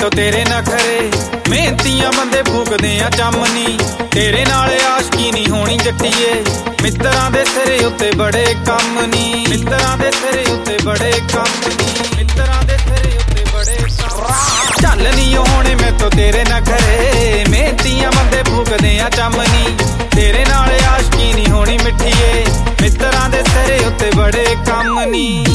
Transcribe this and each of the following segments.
ਮੈਥੋਂ ਤੇਰੇ ਨਖਰੇ, ਮਿਹਨਤੀਆਂ ਬੰਦੇ ਫੂਕਦੇ ਆ ਚਮਨੀ। ਤੇਰੇ ਨਾਲ ਆਸ਼ਕੀ ਨਹੀਂ ਹੋਣੀ ਜੱਟੀਏ, ਮਿੱਤਰਾਂ ਦੇ ਸਿਰੇ ਉੱਤੇ ਬੜੇ ਕੰਮ ਨੀ, ਮਿੱਤਰਾਂ ਦੇ ਸਿਰੇ ਉੱਤੇ ਬੜੇ ਕੰਮ ਨੀ, ਮਿੱਤਰਾਂ ਦੇ ਸਿਰੇ ਉੱਤੇ ਬੜੇ ਕੰਮ। ਚੱਲ ਨੀ ਹੋਣੇ ਮੈਥੋਂ ਤੇਰੇ ਨਖਰੇ, ਮਿਹਨਤੀਆਂ ਬੰਦੇ ਫੂਕਦੇ ਆ ਚਮਨੀ। ਤੇਰੇ ਨਾਲ ਆਸ਼ਕੀ ਨਹੀਂ ਹੋਣੀ ਮਿੱਠੀਏ, ਮਿੱਤਰਾਂ ਦੇ ਸਿਰੇ ਉੱਤੇ ਬੜੇ ਕੰਮ ਨੀ।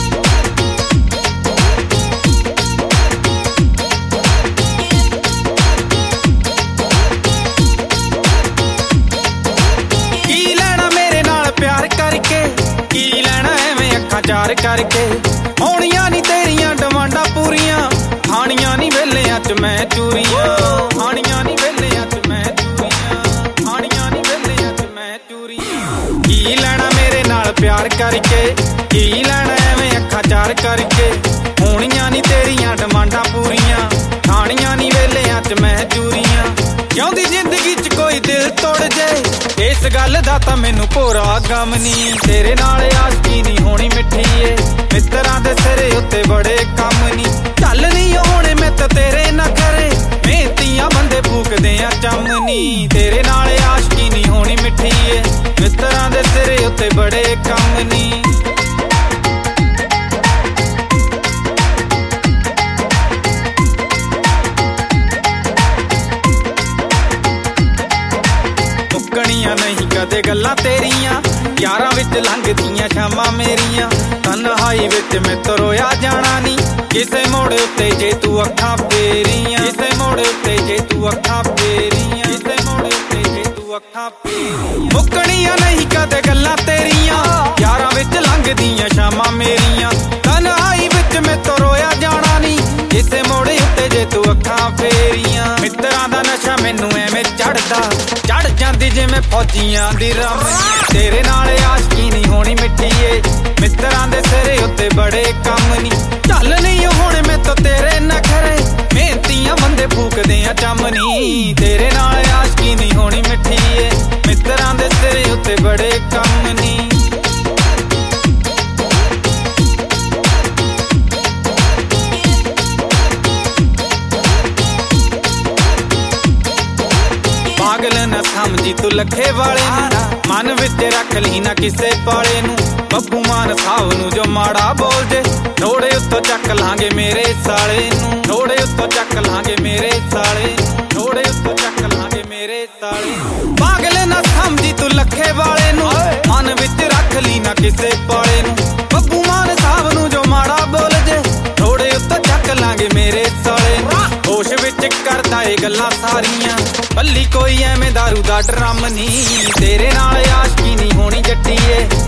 ਕੀ ਲੈਣਾ ਐਵੇਂ ਅੱਖਾਂ ਚਾਰ ਕਰਕੇ, ਹੋਣੀਆਂ ਨੀ ਤੇਰੀਆਂ ਡਿਮਾਂਡਾਂ ਪੂਰੀਆਂ, ਖਾਣੀਆਂ ਨੀ ਵੇਲਿਆਂ ਚ ਮੈਂ ਚੂਰੀਆਂ, ਖਾਣੀਆਂ ਨੀ ਵੇਲਿਆਂ ਚ ਮੈਂ ਚੂਰੀਆਂ, ਖਾਣੀਆਂ ਨੀ ਵੇਲਿਆਂ ਚ ਮੈਂ ਚੂਰੀਆਂ। ਕੀ ਲੈਣਾ ਮੇਰੇ ਨਾਲ ਪਿਆਰ ਕਰਕੇ, ਕੀ ਲੈਣਾ ਐਵੇਂ ਅੱਖਾਂ ਚਾਰ ਕਰਕੇ, ਹੋਣੀਆਂ ਨੀ ਤੇਰੀਆਂ ਡਿਮਾਂਡਾਂ ਪੂਰੀਆਂ, ਖਾਣੀਆਂ ਨੀ ਵੇਲਿਆਂ ਚ ਮੈਂ ਚੂਰੀਆਂ। ਜਿਉਂਦੀ ਜ਼ਿੰਦਗੀ ਚ ਕੋਈ ਦਿਲ ਤੋੜ ਜੇ, ਇਸ ਗੱਲ ਦਾ ਤਾਂ ਮੈਨੂੰ ਭੋਰਾ ਗਮ ਨੀ। ਤੇਰੇ ਨਾਲ ਆਸ਼ਕੀ ਨਹੀਂ ਹੋਣੀ ਮਿੱਠੀਏ, ਮਿੱਤਰਾਂ ਦੇ ਸਿਰੇ ਉੱਤੇ ਬੜੇ ਕੰਮ ਨੀ। ਚੱਲ ਨੀ ਹੋਣੇ ਮੈਥੋਂ ਤੇਰੇ ਨਖਰੇ, ਮਿਹਨਤੀਆਂ ਬੰਦੇ ਫੂਕਦੇ ਆ ਚਮਨੀ। ਤੇਰੇ ਨਾਲ ਆਸ਼ਕੀ ਨਹੀਂ ਹੋਣੀ ਮਿੱਠੀਏ, ਮਿੱਤਰਾਂ ਦੇ ਸਿਰੇ ਉੱਤੇ ਬੜੇ ਕੰਮ ਨੀ। ਨਹੀਂ ਕਦੇ ਗੱਲਾਂ ਤੇਰੀਆਂ, ਯਾਰਾਂ ਵਿੱਚ ਲੰਘਦੀਆਂ ਸ਼ਾਮਾਂ ਮੇਰੀਆਂ। ਤਨਹਾਈ ਵਿੱਚ ਮੈਥੋਂ ਰੋਇਆ ਜਾਣਾ ਨੀ, ਕਿਸੇ ਮੋੜ ਉੱਤੇ ਜੇ ਤੂੰ ਅੱਖਾਂ ਫੇਰੀਆਂ, ਕਿਸੇ ਮੋੜ ਉੱਤੇ ਜੇ ਤੂੰ ਅੱਖਾਂ ਫੇਰੀਆਂ, ਕਿਸੇ ਮੋੜ ਉੱਤੇ ਜੇ ਤੂੰ ਅੱਖਾਂ ਫੇਰੀਆਂ। ਮੁੱਕਣੀਆਂ ਨਹੀਂ ਕਦੇ ਗੱਲਾਂ ਤੇਰੀਆਂ, ਯਾਰਾਂ ਵਿੱਚ ਲੰਘਦੀਆਂ ਸ਼ਾਮਾਂ ਮੇਰੀਆਂ। ਤਨਹਾਈ ਵਿੱਚ ਮੈਥੋਂ ਰੋਇਆ ਜਾਣਾ ਨੀ, ਕਿਸੇ ਮੋੜ ਉੱਤੇ ਜੇ ਤੂੰ ਅੱਖਾਂ ਫੇਰੀਆਂ। ਮਿੱਤਰਾਂ ਦਾ ਨਸ਼ਾ ਮੈਨੂੰ ਐਵੇਂ ਚੜਦਾ, ਚੜ ਜਾਂਦੀ ਜਿਵੇਂ ਫੌਜੀਆਂ ਦੀ ਰਮਨੀ। ਤੇਰੇ ਨਾਲ ਆਸ਼ਕੀ ਨਹੀਂ ਹੋਣੀ ਮਿੱਠੀਏ, ਮਿੱਤਰਾਂ ਦੇ ਸਿਰੇ ਉੱਤੇ ਬੜੇ ਕੰਮ ਨੀ। ਚੱਲ ਨਹੀਂ ਹੋਣੇ ਮੈਥੋਂ ਤੇਰੇ ਨਖਰੇ, ਮਿਹਨਤੀਆਂ ਬੰਦੇ ਫੂਕਦੇ ਆ ਚਮਨੀ। ਤੇਰੇ ਨਾਲ ਆਸ਼ਕੀ ਨਹੀਂ ਹੋਣੀ ਮਿੱਠੀਏ, ਮਿੱਤਰਾਂ ਦੇ ਸਿਰੇ ਉੱਤੇ ਬੜੇ ਕੰਮ ਨੀ। ਪਾਗਲ ਨਾ ਸਮਝੀ ਤੂੰ ਲੱਖੇ ਵਾਲੇ ਨੂੰ, ਮਨ ਵਿੱਚ ਰੱਖ ਲਈ ਨਾ ਕਿਸੇ ਪਾਲੇ ਨੂੰ। ਬੱਬੂ ਮਾਨ ਸਾਹਿਬ ਨੂੰ ਜੋ ਮਾੜਾ ਬੋਲ ਜੇ, ਥੋੜੇ ਉੱਤੋਂ ਚੱਕ ਲਾਂਗੇ ਮੇਰੇ ਸਾਲੇ ਨੂੰ, ਥੋੜੇ ਉੱਤੋਂ ਚੱਕ ਲਾਂਗੇ ਮੇਰੇ ਸਾਲੇ ਨੂੰ, ਥੋੜੇ ਉੱਤੋਂ ਚੱਕ ਲਾਂਗੇ ਮੇਰੇ ਸਾਲੇ ਨੂੰ। ਪਾਗਲ ਨਾ ਸਮਝੀ ਤੂੰ ਲੱਖੇ ਵਾਲੇ ਨੂੰ, ਮਨ ਵਿੱਚ ਰੱਖ ਲਈ ਨਾ ਕਿਸੇ ਪਾਲੇ ਨੂੰ। ਬੱਬੂ ਮਾਨ ਸਾਹਿਬ ਨੂੰ ਜੋ ਮਾੜਾ ਬੋਲ ਜੇ, ਥੋੜੇ ਉੱਤੋਂ ਚੱਕ ਲਾਂਗੇ ਮੇਰੇ ਸਾਲੇ ਨੂੰ। ਹੋਸ਼ ਵਿੱਚ ਕਰਦਾ ਏ ਗੱਲਾਂ ਸਾਰੀਆਂ, ਭੱਲੀ ਕੋਈ ਐਵੇਂ ਦਾਰੂ ਦਾ ਡਰਮ ਨੀ। ਤੇਰੇ ਨਾਲ ਆਸ਼ਕੀ ਨਹੀਂ ਹੋਣੀ ਜੱਟੀਏ,